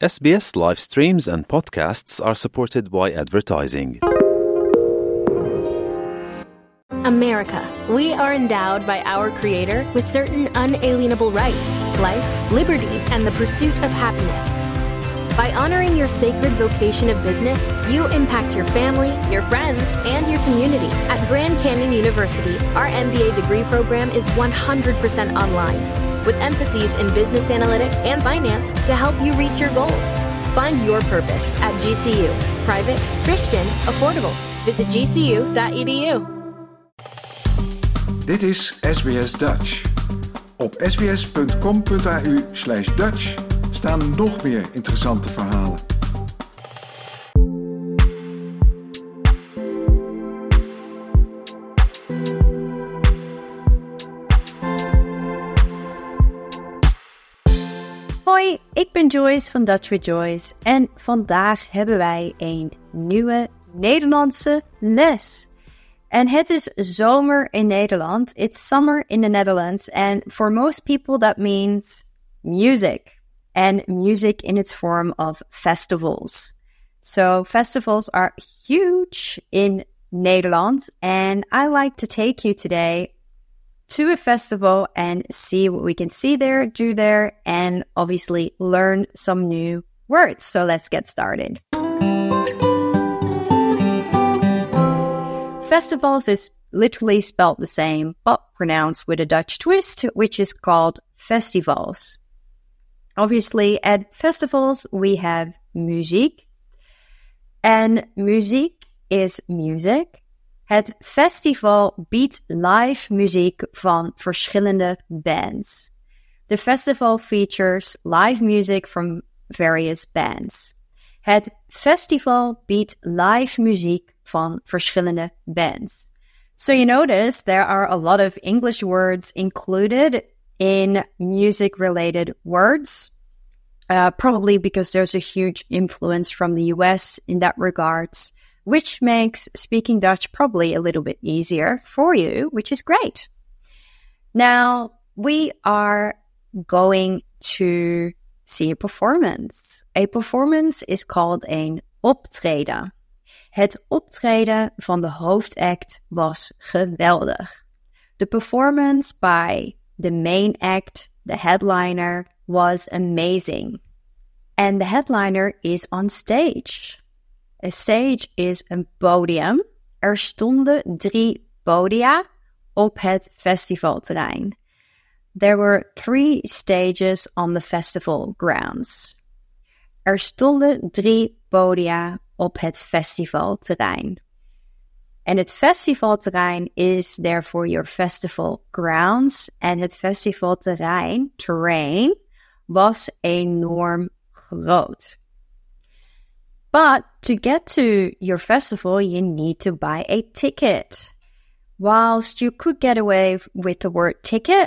SBS live streams and podcasts are supported by advertising. America. We are endowed by our Creator with certain unalienable rights, life, liberty, and the pursuit of happiness. By honoring your sacred vocation of business, you impact your family, your friends, and your community. At Grand Canyon University, our MBA degree program is 100% online, with emphases in business analytics and finance to help you reach your goals. Find your purpose at GCU. Private, Christian, affordable. Visit gcu.edu. Dit is SBS Dutch. Op sbs.com.au/Dutch staan nog meer interessante verhalen. Hoi, ik ben Joyce van Dutch with Joyce en vandaag hebben wij een nieuwe Nederlandse les. En het is zomer in Nederland. It's summer in the Netherlands. And for most people that means music. And music in its form of festivals. So festivals are huge in Nederland. And I like to take you today to a festival and see what we can see there, do there, and obviously learn some new words. So let's get started. Festivals is literally spelled the same, but pronounced with a Dutch twist, which is called festivals. Obviously, at festivals, we have muziek. And muziek is music. Het festival biedt live muziek van verschillende bands. The festival features live music from various bands. Het festival biedt live muziek van verschillende bands. So you notice there are a lot of English words included in music-related words, probably because there's a huge influence from the US in that regards, which makes speaking Dutch probably a little bit easier for you, which is great. Now, we are going to see a performance. A performance is called een optreden. Het optreden van de hoofdact was geweldig. The performance by the main act, the headliner, was amazing. And the headliner is on stage. A stage is een podium. Er stonden 3 podia op het festivalterrein. There were 3 stages on the festival grounds. Er stonden 3 podia op het festivalterrein. En het festivalterrein is therefore your festival grounds. En het festivalterrein, terrain, was enorm groot. But to get to your festival, you need to buy a ticket. Whilst you could get away with the word ticket,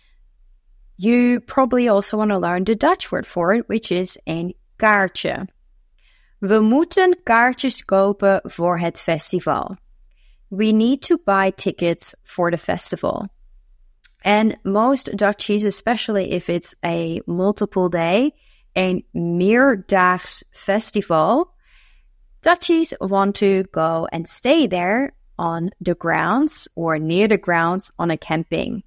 you probably also want to learn the Dutch word for it, which is een kaartje. We moeten kaartjes kopen voor het festival. We need to buy tickets for the festival. And most Dutchies, especially if it's a multiple day, een meerdaags festival, Dutchies want to go and stay there on the grounds or near the grounds on a camping.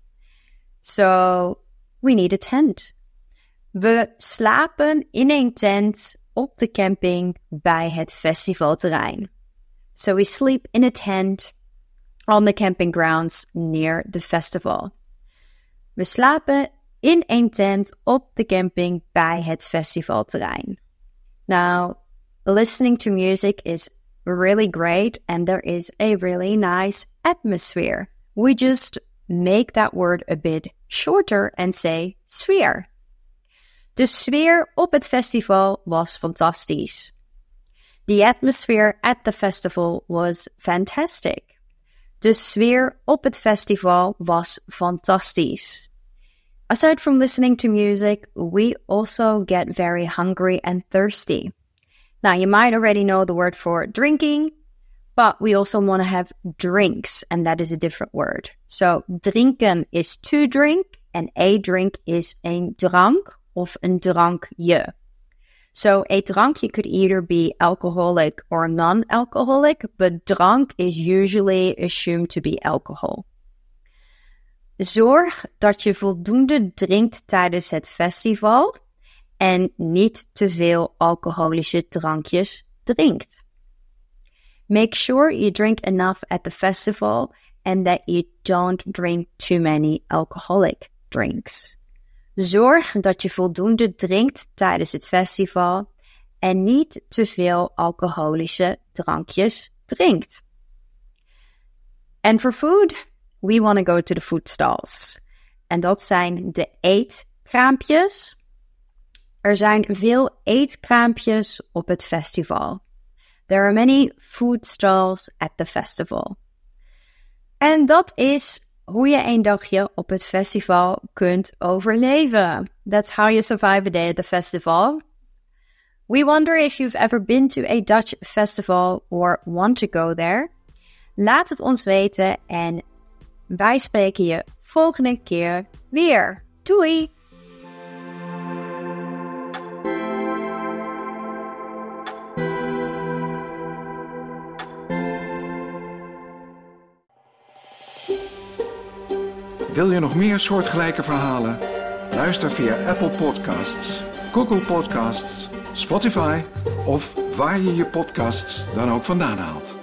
So we need a tent. We slapen in een tent op de camping bij het festivalterrein. So we sleep in a tent on the camping grounds near the festival. We slapen in een tent op de camping bij het festivalterrein. Now, listening to music is really great and there is a really nice atmosphere. We just make that word a bit shorter and say sfeer. De sfeer op het festival was fantastisch. The atmosphere at the festival was fantastic. De sfeer op het festival was fantastisch. Aside from listening to music, we also get very hungry and thirsty. Now, you might already know the word for drinking, but we also want to have drinks, and that is a different word. So, drinken is to drink, and a drink is een drank of een drankje. So a drankje could either be alcoholic or non-alcoholic, but drank is usually assumed to be alcohol. Zorg dat je voldoende drinkt tijdens het festival en niet te veel alcoholische drankjes drinkt. Make sure you drink enough at the festival and that you don't drink too many alcoholic drinks. Zorg dat je voldoende drinkt tijdens het festival en niet te veel alcoholische drankjes drinkt. And for food, we want to go to the food stalls. En dat zijn de eetkraampjes. Er zijn veel eetkraampjes op het festival. There are many food stalls at the festival. En dat is hoe je een dagje op het festival kunt overleven. That's how you survive a day at the festival. We wonder if you've ever been to a Dutch festival or want to go there. Laat het ons weten en wij spreken je volgende keer weer. Doei! Wil je nog meer soortgelijke verhalen? Luister via Apple Podcasts, Google Podcasts, Spotify of waar je je podcasts dan ook vandaan haalt.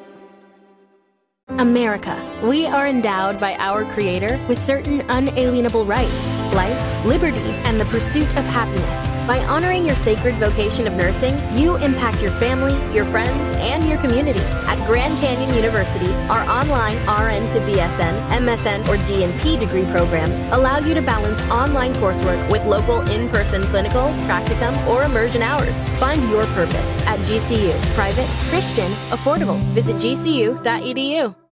America. We are endowed by our Creator with certain unalienable rights, life, liberty, and the pursuit of happiness. By honoring your sacred vocation of nursing, you impact your family, your friends, and your community. At Grand Canyon University, our online RN to BSN, MSN, or DNP degree programs allow you to balance online coursework with local in-person clinical, practicum, or immersion hours. Find your purpose at GCU. Private, Christian, affordable. Visit gcu.edu.